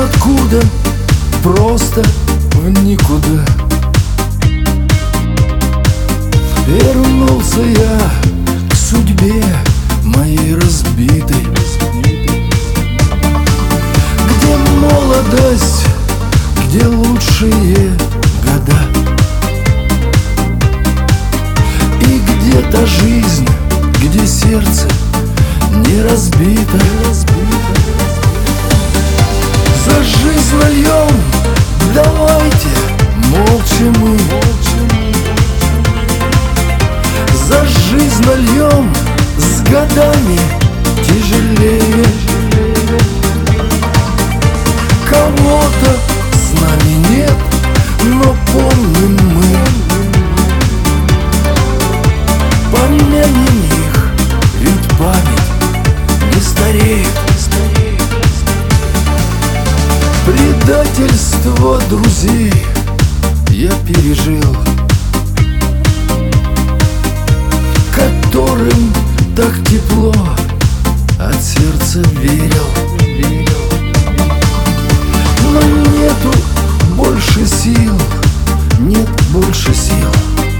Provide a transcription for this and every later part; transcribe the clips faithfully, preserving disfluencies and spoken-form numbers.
ниоткуда, просто в никуда. Вернулся я к судьбе моей разбитой, где молодость, где лучшие года, и где та жизнь, где сердце не разбито. За жизнь нальем, давайте молча мы. За жизнь нальем, с годами тяжелее. Кого-то с нами нет, но помним мы. Помянем их, ведь память не стареет. Предательство друзей я пережил, которым так тепло от сердца верил. Но нету больше сил, нет больше сил.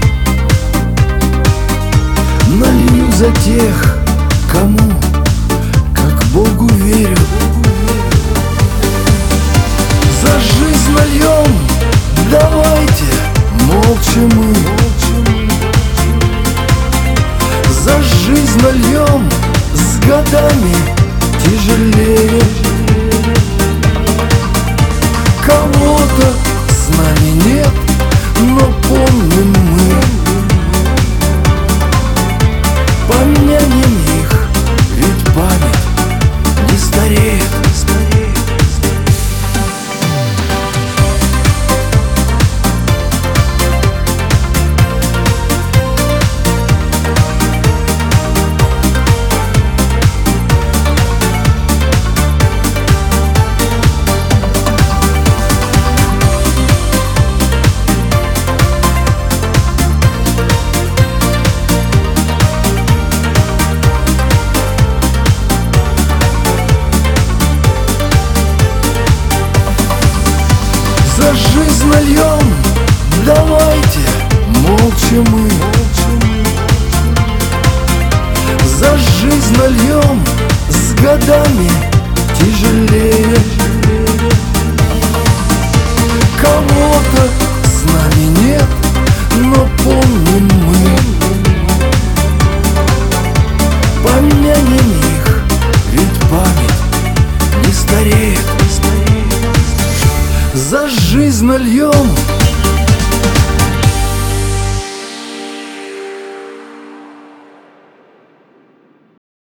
Налью за тех, кому, как Богу верю. За жизнь нальем, давайте молча мы. За жизнь нальем, с годами тяжелее. Кого-то с нами нет, но помним мы. Помянем их, ведь память не стареет. За жизнь нальем, давайте молча мы. За жизнь нальем, с годами тяжелее. Кого-то с нами нет, но помним мы. Помянем их, ведь память не стареет. За жизнь нальем,